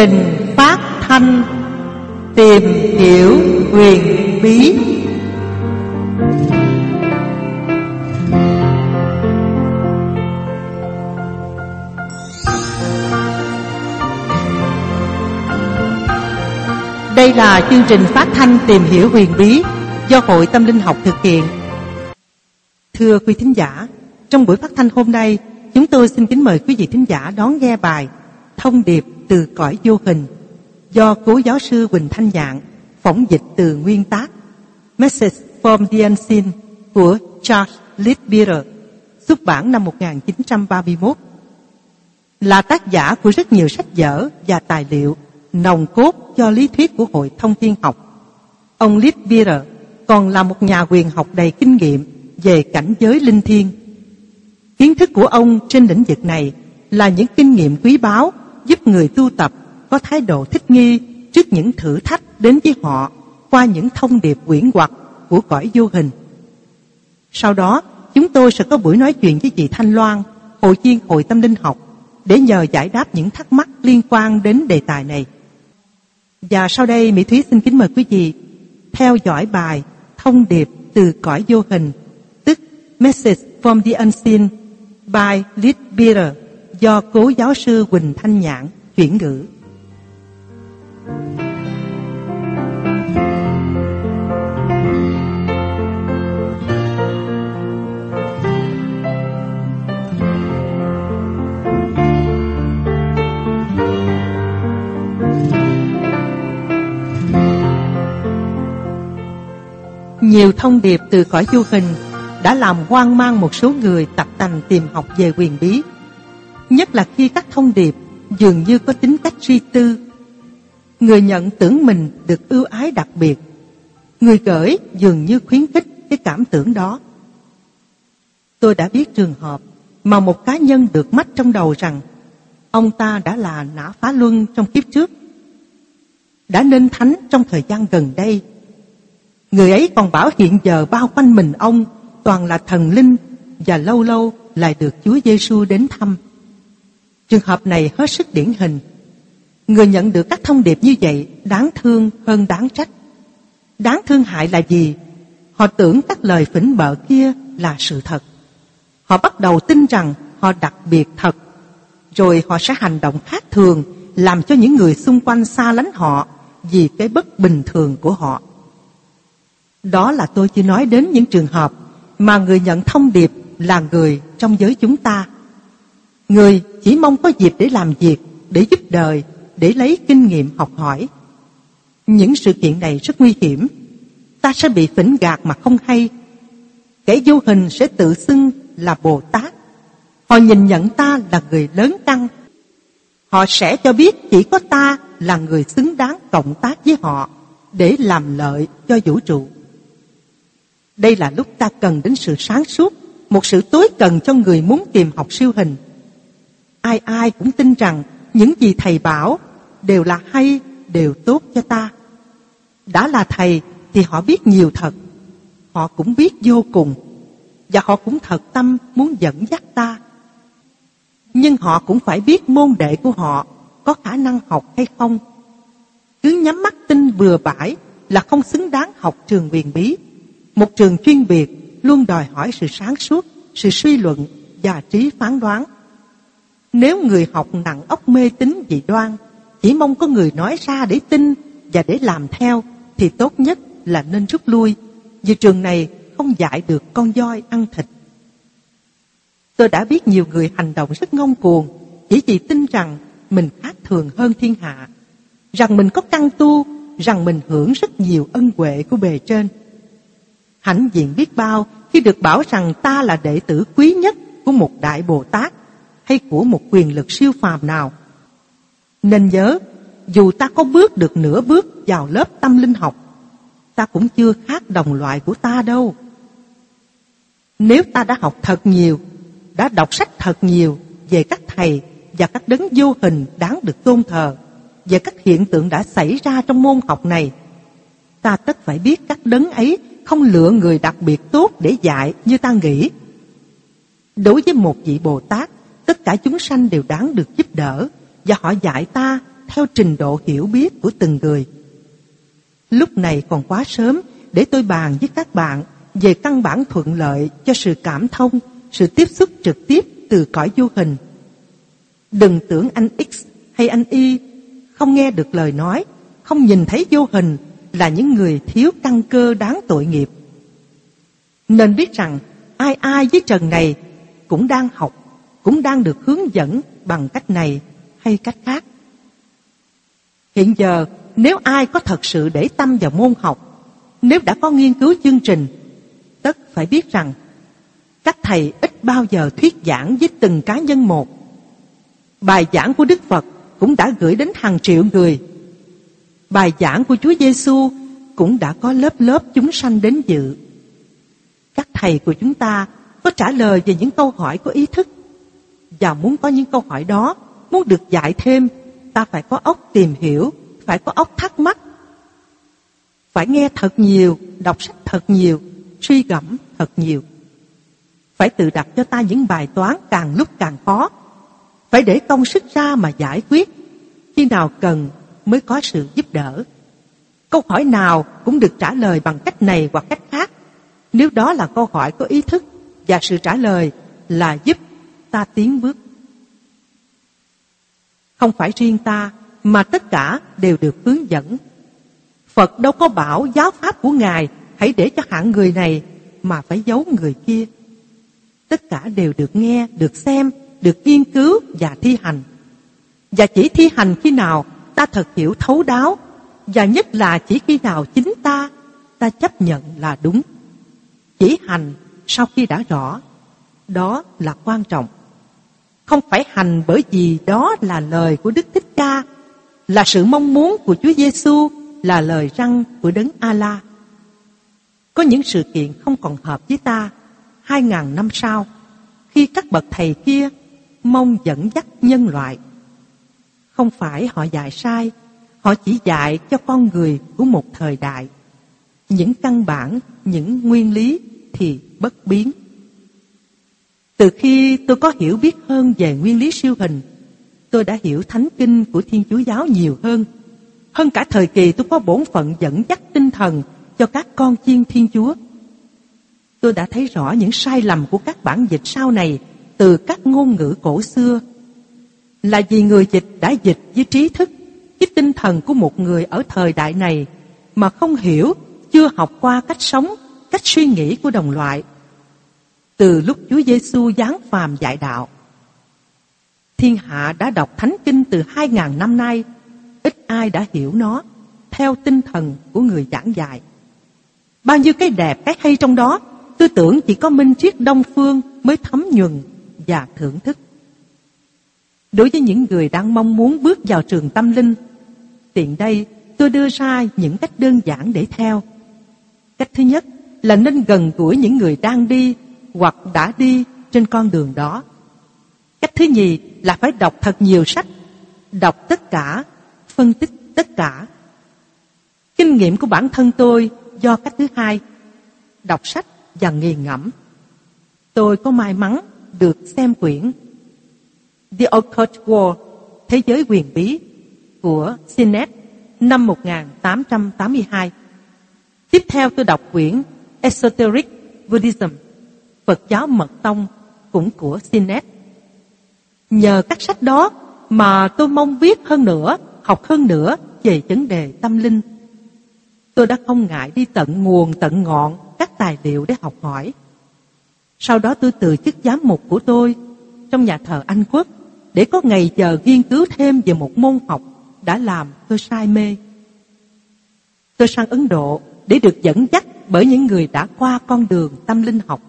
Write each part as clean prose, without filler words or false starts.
trình phát thanh Tìm Hiểu Huyền Bí. Đây là chương trình phát thanh Tìm Hiểu Huyền Bí do Hội Tâm Linh Học thực hiện. Thưa quý thính giả, trong buổi phát thanh hôm nay, chúng tôi xin kính mời quý vị thính giả đón nghe bài Thông điệp từ cõi vô hình do cố giáo sư Huỳnh Thanh Nhạn phỏng dịch từ nguyên tác Message from the Unseen của Charles Leadbeater, xuất bản năm 1931. Là tác giả của rất nhiều sách vở và tài liệu nòng cốt cho lý thuyết của Hội Thông Thiên Học. Ông Leadbeater còn là một nhà quyền học đầy kinh nghiệm về cảnh giới linh thiêng. Kiến thức của ông trên lĩnh vực này là những kinh nghiệm quý báu giúp người tu tập có thái độ thích nghi trước những thử thách đến với họ qua những thông điệp quyển hoặc của cõi vô hình. Sau đó, chúng tôi sẽ có buổi nói chuyện với chị Thanh Loan, hội viên Hội Tâm Linh Học, để nhờ giải đáp những thắc mắc liên quan đến đề tài này. Và sau đây, Mỹ Thúy xin kính mời quý vị theo dõi bài Thông điệp từ cõi vô hình, tức Message from the Unseen by Leadbeater do cố giáo sư Huỳnh Thanh Nhạn chuyển ngữ. Nhiều thông điệp từ cõi vô hình đã làm hoang mang một số người tập tành tìm học về huyền bí, nhất là khi các thông điệp dường như có tính cách suy tư. Người nhận tưởng mình được ưu ái đặc biệt, người gửi dường như khuyến khích cái cảm tưởng đó. Tôi đã biết trường hợp mà một cá nhân được mách trong đầu rằng ông ta đã là nã phá luân trong kiếp trước, đã nên thánh trong thời gian gần đây. Người ấy còn bảo hiện giờ bao quanh mình ông toàn là thần linh và lâu lâu lại được Chúa Giêsu đến thăm. Trường hợp này hết sức điển hình. Người nhận được các thông điệp như vậy đáng thương hơn đáng trách. Đáng thương hại là gì? Họ tưởng các lời phỉnh bợ kia là sự thật. Họ bắt đầu tin rằng họ đặc biệt thật. Rồi họ sẽ hành động khác thường, làm cho những người xung quanh xa lánh họ vì cái bất bình thường của họ. Đó là tôi chỉ nói đến những trường hợp mà người nhận thông điệp là người trong giới chúng ta. Người chỉ mong có dịp để làm việc, để giúp đời, để lấy kinh nghiệm học hỏi. Những sự kiện này rất nguy hiểm. Ta sẽ bị phỉnh gạt mà không hay. Kẻ vô hình sẽ tự xưng là Bồ Tát. Họ nhìn nhận ta là người lớn căn. Họ sẽ cho biết chỉ có ta là người xứng đáng cộng tác với họ để làm lợi cho vũ trụ. Đây là lúc ta cần đến sự sáng suốt, một sự tối cần cho người muốn tìm học siêu hình. Ai ai cũng tin rằng những gì thầy bảo đều là hay, đều tốt cho ta. Đã là thầy thì họ biết nhiều thật, họ cũng biết vô cùng, và họ cũng thật tâm muốn dẫn dắt ta. Nhưng họ cũng phải biết môn đệ của họ có khả năng học hay không. Cứ nhắm mắt tin bừa bãi là không xứng đáng học trường huyền bí. Một trường chuyên biệt luôn đòi hỏi sự sáng suốt, sự suy luận và trí phán đoán. Nếu người học nặng óc mê tín dị đoan, chỉ mong có người nói ra để tin và để làm theo, thì tốt nhất là nên rút lui, vì trường này không dạy được con voi ăn thịt. Tôi đã biết nhiều người hành động rất ngông cuồng chỉ vì tin rằng mình khác thường hơn thiên hạ, rằng mình có căn tu, rằng mình hưởng rất nhiều ân huệ của bề trên. Hãnh diện biết bao khi được bảo rằng ta là đệ tử quý nhất của một đại Bồ Tát hay của một quyền lực siêu phàm nào. Nên nhớ, dù ta có bước được nửa bước vào lớp tâm linh học, ta cũng chưa khác đồng loại của ta đâu. Nếu ta đã học thật nhiều, đã đọc sách thật nhiều về các thầy và các đấng vô hình đáng được tôn thờ, về các hiện tượng đã xảy ra trong môn học này, ta tất phải biết các đấng ấy không lựa người đặc biệt tốt để dạy như ta nghĩ. Đối với một vị Bồ Tát, tất cả chúng sanh đều đáng được giúp đỡ, và họ dạy ta theo trình độ hiểu biết của từng người. Lúc này còn quá sớm để tôi bàn với các bạn về căn bản thuận lợi cho sự cảm thông, sự tiếp xúc trực tiếp từ cõi vô hình. Đừng tưởng anh X hay anh Y không nghe được lời nói, không nhìn thấy vô hình là những người thiếu căn cơ đáng tội nghiệp. Nên biết rằng ai ai với trần này cũng đang học, cũng đang được hướng dẫn bằng cách này hay cách khác. Hiện giờ nếu ai có thật sự để tâm vào môn học, nếu đã có nghiên cứu chương trình, tất phải biết rằng các thầy ít bao giờ thuyết giảng với từng cá nhân một. Bài giảng của Đức Phật cũng đã gửi đến hàng triệu người. Bài giảng của Chúa Giêsu cũng đã có lớp lớp chúng sanh đến dự. Các thầy của chúng ta có trả lời về những câu hỏi có ý thức. Và muốn có những câu hỏi đó, muốn được dạy thêm, ta phải có óc tìm hiểu, phải có óc thắc mắc. Phải nghe thật nhiều, đọc sách thật nhiều, suy gẫm thật nhiều. Phải tự đặt cho ta những bài toán càng lúc càng khó. Phải để công sức ra mà giải quyết. Khi nào cần mới có sự giúp đỡ. Câu hỏi nào cũng được trả lời bằng cách này hoặc cách khác, nếu đó là câu hỏi có ý thức và sự trả lời là giúp ta tiến bước. Không phải riêng ta mà tất cả đều được hướng dẫn. Phật đâu có bảo giáo pháp của Ngài hãy để cho hạng người này mà phải giấu người kia. Tất cả đều được nghe, được xem, được nghiên cứu và thi hành. Và chỉ thi hành khi nào ta thật hiểu thấu đáo, và nhất là chỉ khi nào chính ta chấp nhận là đúng. Chỉ hành sau khi đã rõ, đó là quan trọng. Không phải hành bởi vì đó là lời của Đức Thích Ca, là sự mong muốn của Chúa Giêsu, là lời răn của Đấng A-la. Có những sự kiện không còn hợp với ta 2000 năm sau, khi các bậc thầy kia mong dẫn dắt nhân loại. Không phải họ dạy sai, họ chỉ dạy cho con người của một thời đại. Những căn bản, những nguyên lý thì bất biến. Từ khi tôi có hiểu biết hơn về nguyên lý siêu hình, tôi đã hiểu thánh kinh của Thiên Chúa giáo nhiều hơn. Hơn cả thời kỳ tôi có bổn phận dẫn dắt tinh thần cho các con chiên Thiên Chúa. Tôi đã thấy rõ những sai lầm của các bản dịch sau này từ các ngôn ngữ cổ xưa. Là vì người dịch đã dịch với trí thức, với tinh thần của một người ở thời đại này mà không hiểu, chưa học qua cách sống, cách suy nghĩ của đồng loại. Từ lúc Chúa Giêsu giáng phàm dạy đạo, thiên hạ đã đọc thánh kinh từ 2000 năm nay, ít ai đã hiểu nó theo tinh thần của người giảng dạy. Bao nhiêu cái đẹp, cái hay trong đó, tôi tưởng chỉ có minh triết Đông phương mới thấm nhuần và thưởng thức. Đối với những người đang mong muốn bước vào trường tâm linh, tiện đây tôi đưa ra những cách đơn giản để theo. Cách thứ nhất là nên gần gũi những người đang đi hoặc đã đi trên con đường đó. Cách thứ nhì là phải đọc thật nhiều sách, đọc tất cả, phân tích tất cả. Kinh nghiệm của bản thân tôi do cách thứ hai, đọc sách và nghiền ngẫm. Tôi có may mắn được xem quyển The Occult World, Thế giới quyền bí của Sinet năm 1882. Tiếp theo tôi đọc quyển Esoteric Buddhism, Phật giáo mật tông, cũng của Sinet. Nhờ các sách đó mà tôi mong biết hơn nữa, học hơn nữa về vấn đề tâm linh. Tôi đã không ngại đi tận nguồn tận ngọn các tài liệu để học hỏi. Sau đó tôi từ chức giám mục của tôi trong nhà thờ Anh Quốc để có ngày giờ nghiên cứu thêm về một môn học đã làm tôi say mê. Tôi sang Ấn Độ để được dẫn dắt bởi những người đã qua con đường tâm linh học.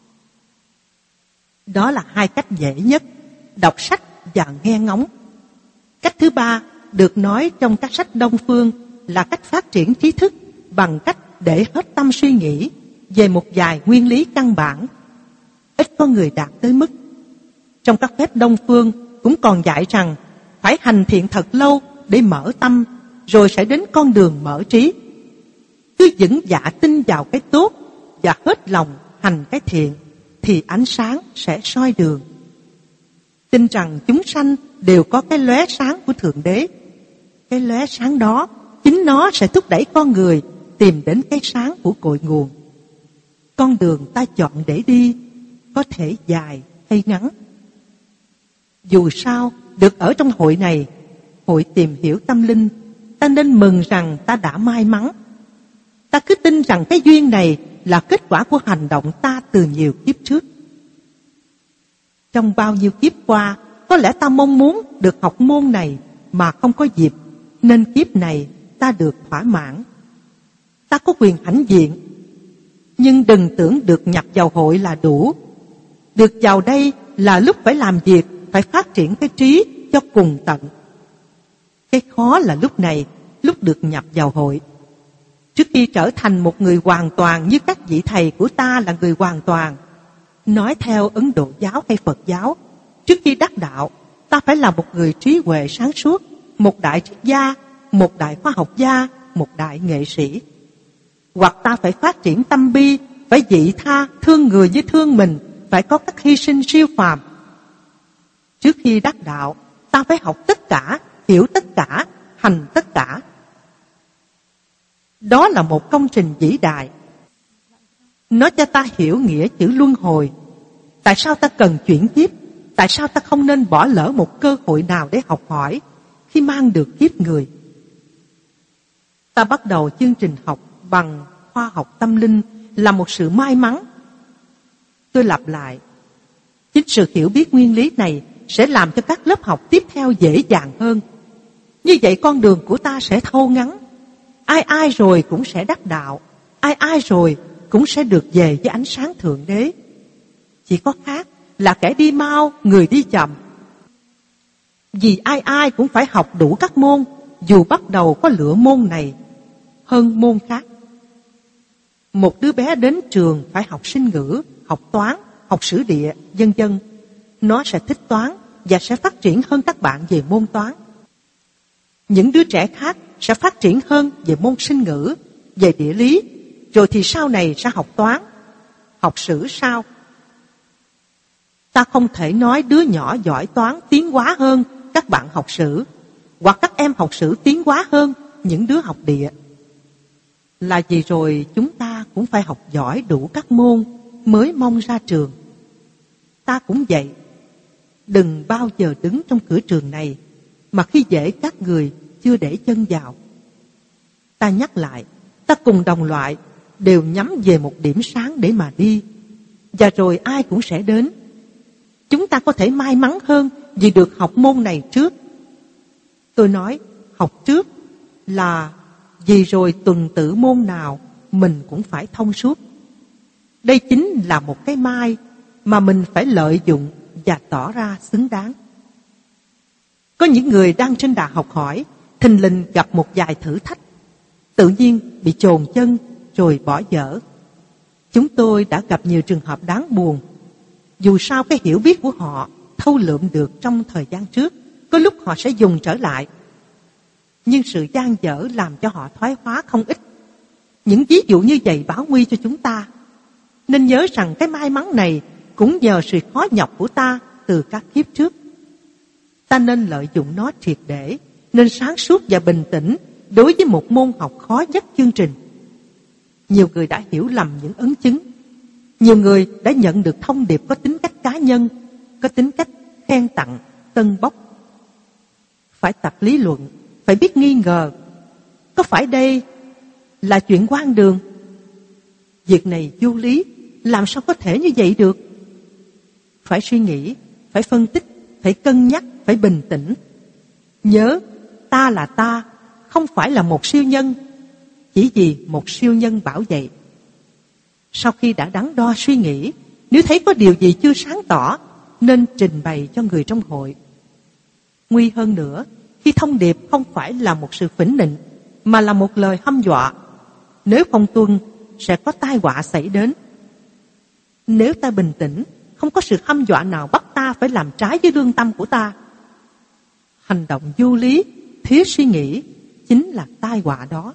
Đó là hai cách dễ nhất, đọc sách và nghe ngóng. Cách thứ ba được nói trong các sách Đông phương là cách phát triển trí thức bằng cách để hết tâm suy nghĩ về một vài nguyên lý căn bản. Ít có người đạt tới mức. Trong các phép Đông phương cũng còn dạy rằng phải hành thiện thật lâu để mở tâm, rồi sẽ đến con đường mở trí. Cứ vững dạ tin vào cái tốt và hết lòng hành cái thiện, thì ánh sáng sẽ soi đường. Tin rằng chúng sanh đều có cái lóe sáng của Thượng Đế, Cái lóe sáng đó, chính nó sẽ thúc đẩy con người tìm đến cái sáng của cội nguồn. Con đường ta chọn để đi có thể dài hay ngắn. Dù sao, được ở trong hội này, hội tìm hiểu tâm linh, ta nên mừng rằng ta đã may mắn. Ta cứ tin rằng cái duyên này là kết quả của hành động ta từ nhiều kiếp trước. Trong bao nhiêu kiếp qua, có lẽ ta mong muốn được học môn này mà không có dịp, nên kiếp này ta được thỏa mãn. Ta có quyền hãnh diện, nhưng đừng tưởng được nhập vào hội là đủ. Được vào đây là lúc phải làm việc, phải phát triển cái trí cho cùng tận. Cái khó là lúc này, lúc được nhập vào hội. Trước khi trở thành một người hoàn toàn như các vị thầy của ta là người hoàn toàn, nói theo Ấn Độ giáo hay Phật giáo, trước khi đắc đạo, ta phải là một người trí huệ sáng suốt, một đại triết gia, một đại khoa học gia, một đại nghệ sĩ. Hoặc ta phải phát triển tâm bi, phải vị tha, thương người như thương mình, phải có các hy sinh siêu phàm. Trước khi đắc đạo, ta phải học tất cả, hiểu tất cả, hành tất cả. Đó là một công trình vĩ đại. Nó cho ta hiểu nghĩa chữ luân hồi. Tại sao ta cần chuyển kiếp? Tại sao ta không nên bỏ lỡ một cơ hội nào để học hỏi khi mang được kiếp người? Ta bắt đầu chương trình học bằng khoa học tâm linh là một sự may mắn. Tôi lặp lại, chính sự hiểu biết nguyên lý này sẽ làm cho các lớp học tiếp theo dễ dàng hơn. Như vậy con đường của ta sẽ thâu ngắn. Ai rồi cũng sẽ đắc đạo, ai rồi cũng sẽ được về với ánh sáng Thượng Đế. Chỉ có khác là kẻ đi mau, người đi chậm. Vì ai cũng phải học đủ các môn, dù bắt đầu có lựa môn này hơn môn khác. Một đứa bé đến trường phải học sinh ngữ, học toán, học sử địa, vân vân. Nó sẽ thích toán và sẽ phát triển hơn các bạn về môn toán. Những đứa trẻ khác sẽ phát triển hơn về môn sinh ngữ, về địa lý, rồi thì sau này sẽ học toán, học sử sao. Ta không thể nói đứa nhỏ giỏi toán tiến hóa hơn các bạn học sử, hoặc các em học sử tiến hóa hơn những đứa học địa. Là gì rồi chúng ta cũng phải học giỏi đủ các môn mới mong ra trường. Ta cũng vậy. Đừng bao giờ đứng trong cửa trường này mà khi dễ các người chưa để chân vào. Ta nhắc lại, ta cùng đồng loại đều nhắm về một điểm sáng để mà đi. Và rồi ai cũng sẽ đến. Chúng ta có thể may mắn hơn vì được học môn này trước. Tôi nói học trước là vì rồi tuần tự môn nào mình cũng phải thông suốt. Đây chính là một cái may mà mình phải lợi dụng và tỏ ra xứng đáng. Có những người đang trên đà học hỏi, thình lình gặp một vài thử thách, tự nhiên bị chồn chân rồi bỏ dở. Chúng tôi đã gặp nhiều trường hợp đáng buồn. Dù sao cái hiểu biết của họ thâu lượm được trong thời gian trước, có lúc họ sẽ dùng trở lại. Nhưng sự gian dở làm cho họ thoái hóa không ít. Những ví dụ như vậy báo nguy cho chúng ta. Nên nhớ rằng cái may mắn này cũng nhờ sự khó nhọc của ta từ các kiếp trước. Ta nên lợi dụng nó triệt để, nên sáng suốt và bình tĩnh đối với một môn học khó nhất chương trình. Nhiều người đã hiểu lầm những ấn chứng. Nhiều người đã nhận được thông điệp có tính cách cá nhân, có tính cách khen tặng, tân bốc. Phải tập lý luận, phải biết nghi ngờ. Có phải đây là chuyện hoang đường? Việc này vô lý, làm sao có thể như vậy được? Phải suy nghĩ, phải phân tích, phải cân nhắc, phải bình tĩnh. Nhớ, ta là ta, không phải là một siêu nhân, chỉ vì một siêu nhân bảo vậy. Sau khi đã đắn đo suy nghĩ, nếu thấy có điều gì chưa sáng tỏ, nên trình bày cho người trong hội. Nguy hơn nữa, khi thông điệp không phải là một sự phỉnh nịnh, mà là một lời hăm dọa. Nếu không tuân, sẽ có tai họa xảy đến. Nếu ta bình tĩnh, không có sự hăm dọa nào bắt ta phải làm trái với lương tâm của ta. Hành động vô lý, thiếu suy nghĩ chính là tai họa đó.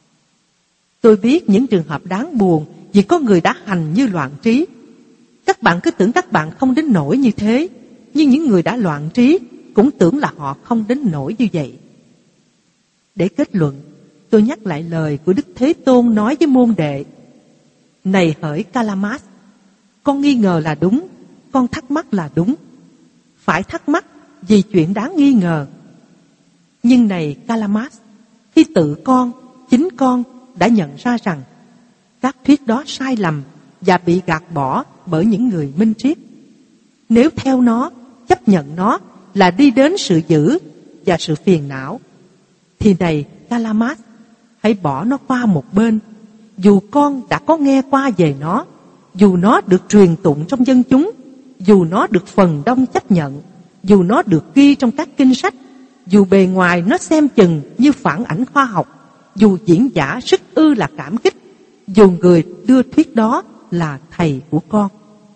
Tôi biết những trường hợp đáng buồn vì có người đã hành như loạn trí. Các bạn cứ tưởng các bạn không đến nỗi như thế, nhưng những người đã loạn trí cũng tưởng là họ không đến nỗi như vậy. Để kết luận, tôi nhắc lại lời của Đức Thế Tôn nói với môn đệ: Này hỡi Kalamas, con nghi ngờ là đúng, con thắc mắc là đúng. Phải thắc mắc vì chuyện đáng nghi ngờ. Nhưng này Kalamas, khi tự chính con đã nhận ra rằng các thuyết đó sai lầm và bị gạt bỏ bởi những người minh triết, nếu theo nó, chấp nhận nó là đi đến sự dữ và sự phiền não, thì này Kalamas, hãy bỏ nó qua một bên. Dù con đã có nghe qua về nó, dù nó được truyền tụng trong dân chúng, dù nó được phần đông chấp nhận, dù nó được ghi trong các kinh sách, dù bề ngoài nó xem chừng như phản ảnh khoa học, dù diễn giả rất ư là cảm kích, dù người đưa thuyết đó là thầy của con.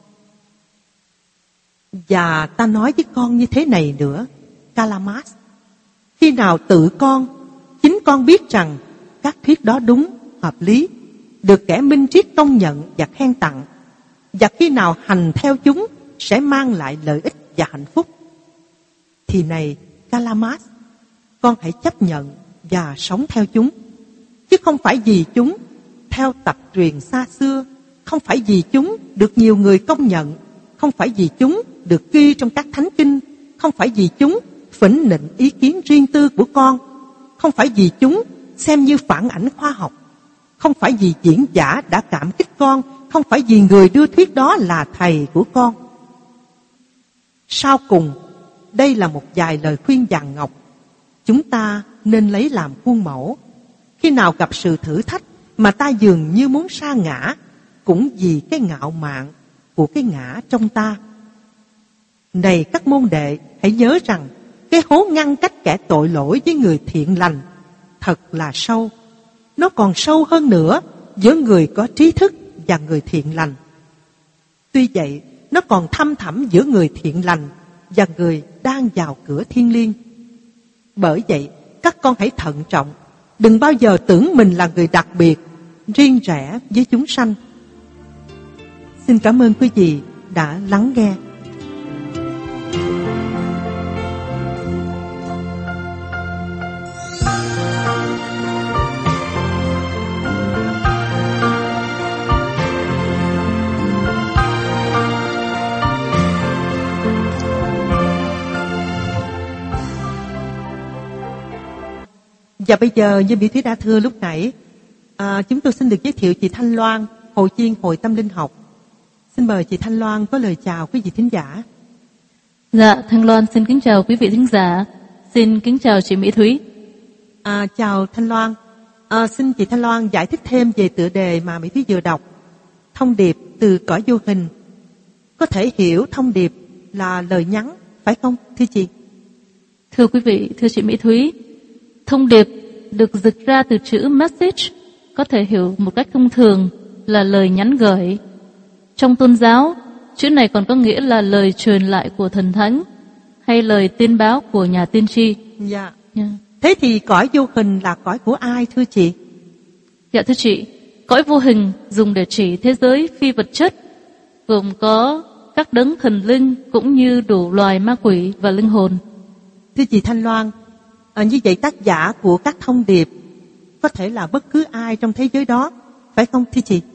Và ta nói với con như thế này nữa, Kalamas, khi nào chính con biết rằng các thuyết đó đúng, hợp lý, được kẻ minh triết công nhận và khen tặng, và khi nào hành theo chúng sẽ mang lại lợi ích và hạnh phúc, thì này Kalamas, con hãy chấp nhận và sống theo chúng, chứ không phải vì chúng theo tập truyền xa xưa, không phải vì chúng được nhiều người công nhận, không phải vì chúng được ghi trong các thánh kinh, không phải vì chúng phỉnh nịnh ý kiến riêng tư của con, không phải vì chúng xem như phản ảnh khoa học, không phải vì diễn giả đã cảm kích con, không phải vì người đưa thuyết đó là thầy của con. Sau cùng, đây là một vài lời khuyên vàng ngọc chúng ta nên lấy làm khuôn mẫu. Khi nào gặp sự thử thách mà ta dường như muốn sa ngã, cũng vì cái ngạo mạn của cái ngã trong ta. Này các môn đệ, hãy nhớ rằng cái hố ngăn cách kẻ tội lỗi với người thiện lành thật là sâu. Nó còn sâu hơn nữa giữa người có trí thức và người thiện lành. Tuy vậy, nó còn thăm thẳm giữa người thiện lành và người đang vào cửa thiên liêng. Bởi vậy, các con hãy thận trọng, đừng bao giờ tưởng mình là người đặc biệt, riêng rẽ với chúng sanh. Xin cảm ơn quý vị đã lắng nghe. Và bây giờ như Biểu Thúy đã thưa lúc nãy, chúng tôi xin được giới thiệu chị Thanh Loan, hội viên Hội Tâm Linh Học. Xin mời chị Thanh Loan có lời chào quý vị thính giả. Dạ, Thanh Loan xin kính chào quý vị thính giả. Xin kính chào chị Mỹ Thúy. Chào Thanh Loan. Xin chị Thanh Loan giải thích thêm về tựa đề mà Mỹ Thúy vừa đọc. Thông điệp từ cõi vô hình. Có thể hiểu thông điệp là lời nhắn, phải không thưa chị? Thưa quý vị, thưa chị Mỹ Thúy, thông điệp được dịch ra từ chữ message, có thể hiểu một cách thông thường là lời nhắn gửi. Trong tôn giáo, chữ này còn có nghĩa là lời truyền lại của thần thánh hay lời tiên báo của nhà tiên tri. Dạ. Thế thì cõi vô hình là cõi của ai thưa chị? Dạ thưa chị, cõi vô hình dùng để chỉ thế giới phi vật chất, gồm có các đấng thần linh cũng như đủ loài ma quỷ và linh hồn. Thưa chị Thanh Loan, như vậy tác giả của các thông điệp có thể là bất cứ ai trong thế giới đó, phải không thưa chị?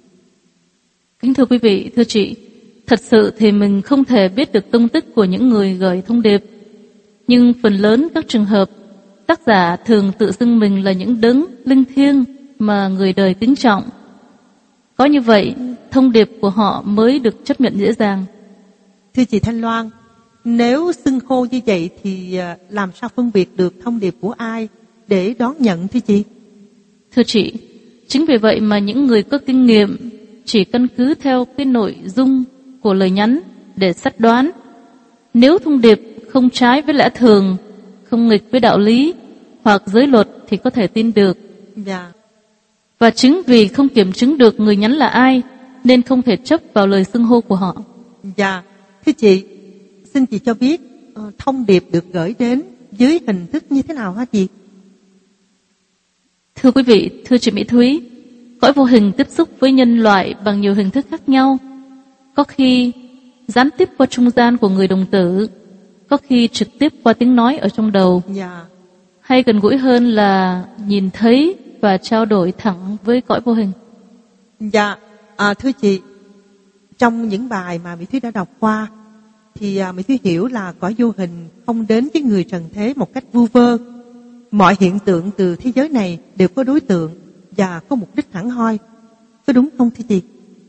Kính thưa quý vị, thưa chị, thật sự thì mình không thể biết được tung tích của những người gửi thông điệp. Nhưng phần lớn các trường hợp, tác giả thường tự xưng mình là những đấng linh thiêng mà người đời kính trọng. Có như vậy, thông điệp của họ mới được chấp nhận dễ dàng. Thưa chị Thanh Loan, nếu xưng hô như vậy thì làm sao phân biệt được thông điệp của ai để đón nhận thưa chị? Thưa chị, chính vì vậy mà những người có kinh nghiệm chỉ căn cứ theo cái nội dung của lời nhắn để xác đoán. Nếu thông điệp không trái với lẽ thường, không nghịch với đạo lý hoặc giới luật thì có thể tin được. Dạ. Và chính vì không kiểm chứng được người nhắn là ai nên không thể chấp vào lời xưng hô của họ. Dạ. Thưa chị, xin chị cho biết thông điệp được gửi đến dưới hình thức như thế nào hả chị? Thưa quý vị, thưa chị Mỹ Thúy, cõi vô hình tiếp xúc với nhân loại bằng nhiều hình thức khác nhau. Có khi gián tiếp qua trung gian của người đồng tử, có khi trực tiếp qua tiếng nói ở trong đầu. Yeah. hay gần gũi hơn là nhìn thấy và trao đổi thẳng với cõi vô hình? Dạ, thưa chị, trong những bài mà Mỹ Thúy đã đọc qua thì Mỹ Thúy hiểu là cõi vô hình không đến với người trần thế một cách vu vơ. Mọi hiện tượng từ thế giới này đều có đối tượng và có mục đích hẳn hoi. Có đúng không thưa chị?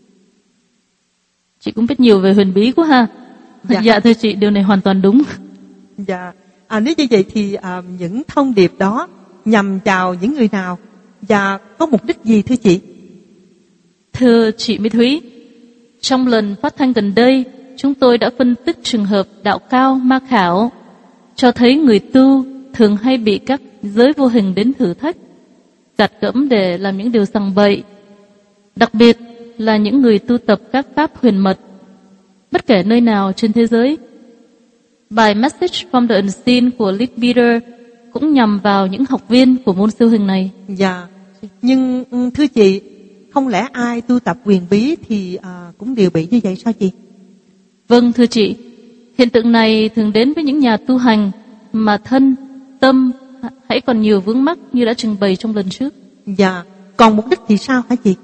Chị cũng biết nhiều về huyền bí quá ha. Dạ thưa chị, điều này hoàn toàn đúng. Dạ, nếu như vậy thì những thông điệp đó nhằm vào những người nào và có mục đích gì thưa chị? Thưa chị Mỹ Thúy, trong lần phát thanh gần đây, chúng tôi đã phân tích trường hợp đạo cao ma khảo, cho thấy người tu thường hay bị các giới vô hình đến thử thách, gạt gẫm để làm những điều sằng bậy. Đặc biệt là những người tu tập các pháp huyền mật, bất kể nơi nào trên thế giới. Bài Message from the Unseen của Leadbeater cũng nhằm vào những học viên của môn siêu hình này. Dạ, nhưng thưa chị, không lẽ ai tu tập huyền bí thì cũng đều bị như vậy sao chị? Vâng thưa chị, hiện tượng này thường đến với những nhà tu hành mà thân, tâm hãy còn nhiều vướng mắc như đã trình bày trong lần trước. Dạ, còn mục đích thì sao hả chị?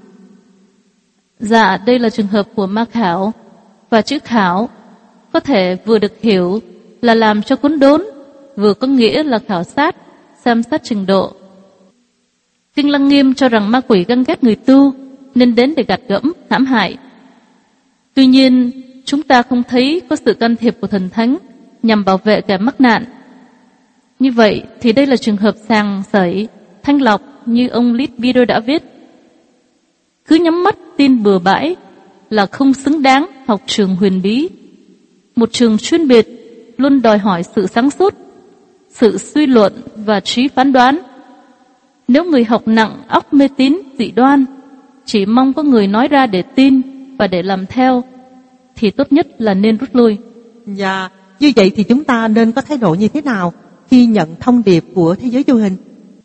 Dạ, đây là trường hợp của ma khảo, và chữ khảo có thể vừa được hiểu là làm cho khốn đốn, vừa có nghĩa là khảo sát, xem xét trình độ. Kinh Lăng Nghiêm cho rằng ma quỷ ganh ghét người tu nên đến để gạt gẫm, hãm hại. Tuy nhiên, chúng ta không thấy có sự can thiệp của thần thánh nhằm bảo vệ kẻ mắc nạn. Như vậy thì đây là trường hợp sàng sẩy, thanh lọc như ông Leadbeater đã viết. Cứ nhắm mắt tin bừa bãi là không xứng đáng học trường huyền bí. Một trường chuyên biệt luôn đòi hỏi sự sáng suốt, sự suy luận và trí phán đoán. Nếu người học nặng óc mê tín dị đoan, chỉ mong có người nói ra để tin và để làm theo, thì tốt nhất là nên rút lui. Dạ, như vậy thì chúng ta nên có thái độ như thế nào khi nhận thông điệp của thế giới vô hình?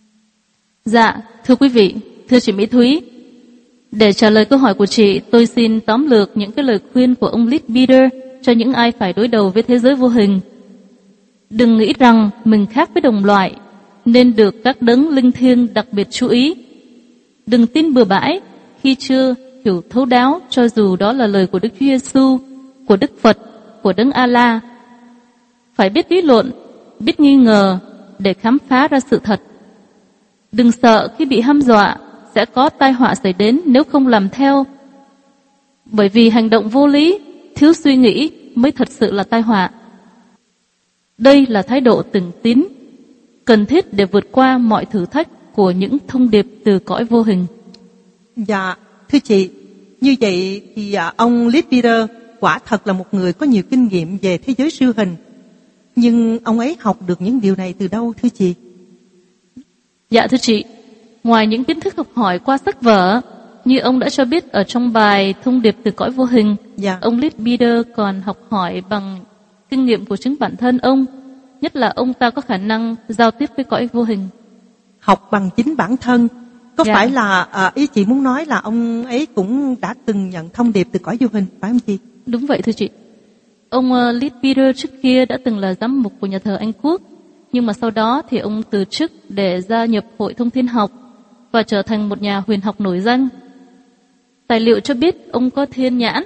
Dạ, thưa quý vị, thưa chị Mỹ Thúy, để trả lời câu hỏi của chị, tôi xin tóm lược những cái lời khuyên của ông Leadbeater cho những ai phải đối đầu với thế giới vô hình. Đừng nghĩ rằng mình khác với đồng loại, nên được các đấng linh thiêng đặc biệt chú ý. Đừng tin bừa bãi khi chưa hiểu thấu đáo, cho dù đó là lời của Đức Chúa Giêsu, của Đức Phật, của Đấng A-la. Phải biết lý luận, biết nghi ngờ để khám phá ra sự thật. Đừng sợ khi bị hăm dọa sẽ có tai họa xảy đến nếu không làm theo. Bởi vì hành động vô lý, thiếu suy nghĩ mới thật sự là tai họa. Đây là thái độ từng tín, cần thiết để vượt qua mọi thử thách của những thông điệp từ cõi vô hình. Dạ, thưa chị, như vậy thì ông Leadbeater quả thật là một người có nhiều kinh nghiệm về thế giới siêu hình. Nhưng ông ấy học được những điều này từ đâu thưa chị? Dạ thưa chị, ngoài những kiến thức học hỏi qua sách vở, như ông đã cho biết ở trong bài Thông điệp từ cõi vô hình, dạ, ông Leadbeater còn học hỏi bằng kinh nghiệm của chính bản thân ông, nhất là ông ta có khả năng giao tiếp với cõi vô hình. Học bằng chính bản thân, có dạ, phải là ý chị muốn nói là ông ấy cũng đã từng nhận thông điệp từ cõi vô hình, phải không chị? Đúng vậy thưa chị. Ông Leadbeater trước kia đã từng là giám mục của nhà thờ Anh Quốc, nhưng mà sau đó thì ông từ chức để gia nhập Hội Thông Thiên Học và trở thành một nhà huyền học nổi danh. Tài liệu cho biết ông có thiên nhãn.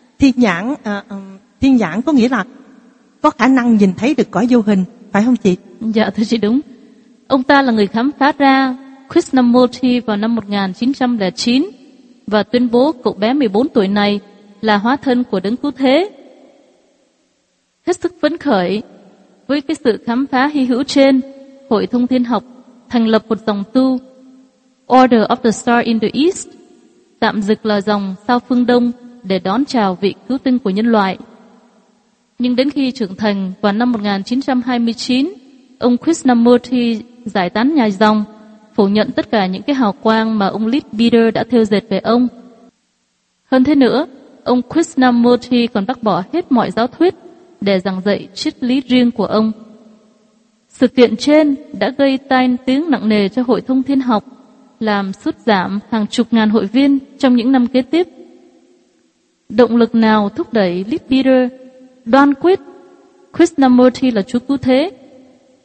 Thiên nhãn có nghĩa là có khả năng nhìn thấy được cõi vô hình, phải không chị? Dạ thưa chị đúng. Ông ta là người khám phá ra Krishnamurti vào năm 1909 và tuyên bố cậu bé 14 tuổi này là hóa thân của Đấng Cứu Thế. Hết sức phấn khởi với cái sự khám phá hy hữu trên, Hội Thông Thiên Học thành lập một dòng tu Order of the Star in the East, tạm dịch là dòng sao phương Đông, để đón chào vị cứu tinh của nhân loại. Nhưng đến khi trưởng thành vào năm 1929, ông Krishnamurti giải tán nhà dòng, phủ nhận tất cả những cái hào quang mà ông Leadbeater đã thêu dệt về ông. Hơn thế nữa, ông Krishnamurti còn bác bỏ hết mọi giáo thuyết để giảng dạy triết lý riêng của ông. Sự kiện trên đã gây tai tiếng nặng nề cho Hội Thông Thiên Học, làm sút giảm hàng chục ngàn hội viên trong những năm kế tiếp. Động lực nào thúc đẩy Leadbeater đoan quyết Krishnamurti là Chúa Cứu Thế?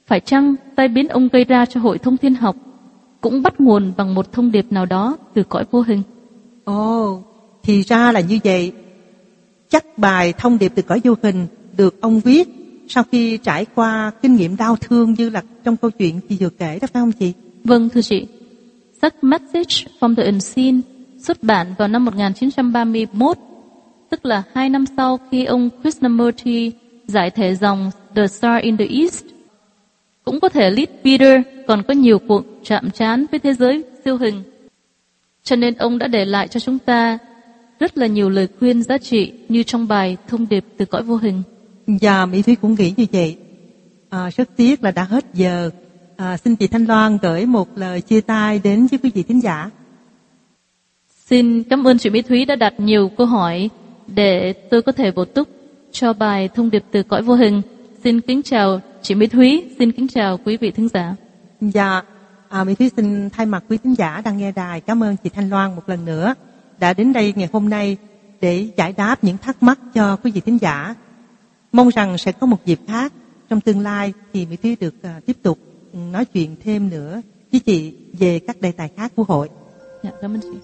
Phải chăng tai biến ông gây ra cho hội thông thiên học cũng bắt nguồn bằng một thông điệp nào đó từ cõi vô hình? Ồ, thì ra là như vậy. Chắc bài thông điệp từ cõi vô hình được ông viết sau khi trải qua kinh nghiệm đau thương như là trong câu chuyện chị vừa kể đó, phải không chị? Vâng, thưa chị. Sách Message from the Unseen xuất bản vào năm 1931, tức là 2 năm sau khi ông Krishnamurti giải thể dòng The Star in the East. Cũng có thể Lead Peter còn có nhiều cuộc chạm trán với thế giới siêu hình. Cho nên ông đã để lại cho chúng ta rất là nhiều lời khuyên giá trị như trong bài thông điệp từ cõi vô hình. Và Mỹ Thúy cũng nghĩ như vậy. Rất tiếc là đã hết giờ. Xin chị Thanh Loan gửi một lời chia tay đến với quý vị thính giả. Xin cảm ơn chị Mỹ Thúy đã đặt nhiều câu hỏi để tôi có thể bổ túc cho bài thông điệp từ cõi vô hình. Xin kính chào chị Mỹ Thúy, xin kính chào quý vị thính giả. Dạ, Mỹ Thúy xin thay mặt quý thính giả đang nghe đài cảm ơn chị Thanh Loan một lần nữa đã đến đây ngày hôm nay để giải đáp những thắc mắc cho quý vị thính giả. Mong rằng sẽ có một dịp khác trong tương lai thì Mỹ Thúy được tiếp tục nói chuyện thêm nữa với chị về các đề tài khác của hội. Dạ, cảm ơn chị.